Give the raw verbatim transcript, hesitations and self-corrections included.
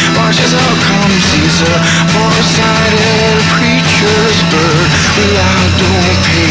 Watch as all comes Caesar, foresighted preacher's bird. Well, I don't pay